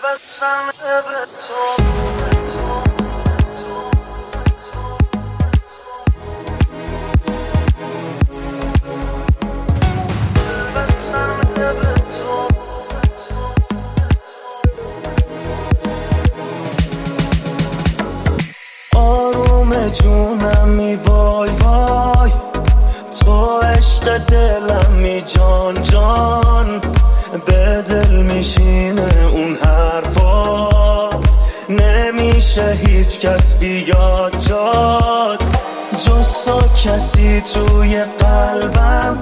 آروم جونمی وای وای، تو عشق دلمی جان جان، به دل میشینه اون حرفات، نمیشه هیچ کس بیاد جات جز تو، کسی توی قلبم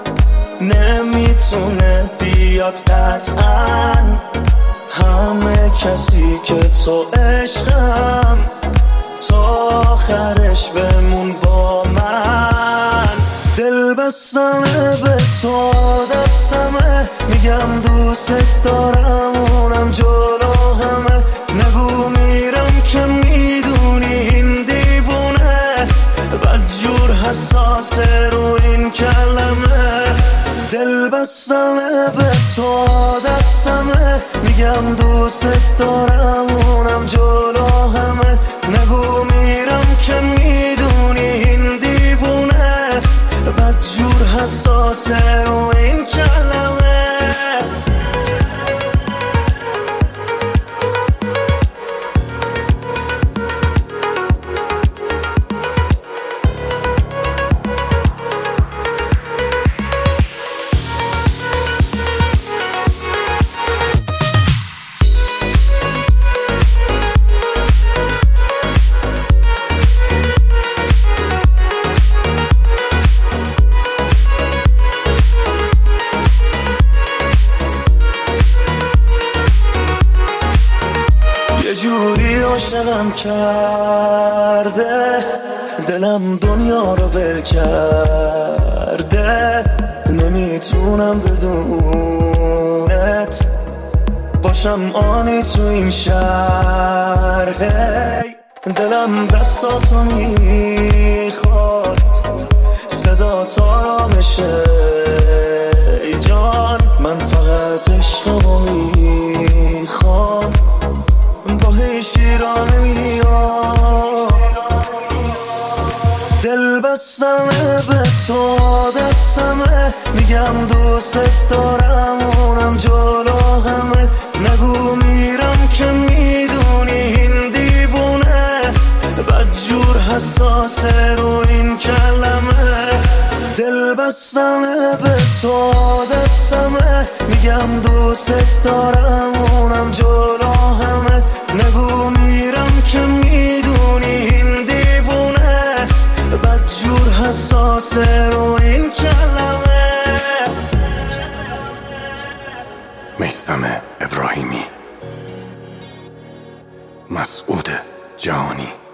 نمیتونه بیاد قطعا، همه کسی که تو عشقم، تا آخرش بمون با من. دل بستمه به تو عادتمه، میگم دوست دارم اونم جلو همه، نگو میرم که میدونی این دیوونه، بدجور حساسه رو این کلمه. دل بستمه به تو عادتمه، میگم دوست دارم اونم جلو همه، نگو میرم که میدونی این دیوونه، بدجور حساسه رو این کلمه. یه جوری عاشقم کرده، دلم دنیا رو ول کرده، نمیتونم بدونت باشم آنی تو این شهر. دلم دستاتو میخواد، صدا تا آرامشه ای جان، من فقط عشقمو میخوام، با هیچ گیرا نمیام. دل بستمه به تو عادتمه، میگم دوست دارم اونم جلو همه، نگو میرم که میدونی این دیوونه، بدجور حساسه رو این کلمه. دل بستمه به تو عادتمه، میگم دوست دارم اونم جلو همه، نگو میرم که میدونی این دیوونه، بدجور حساسه رو این کلمه. میثم ابراهیمی، مسعود جهانی.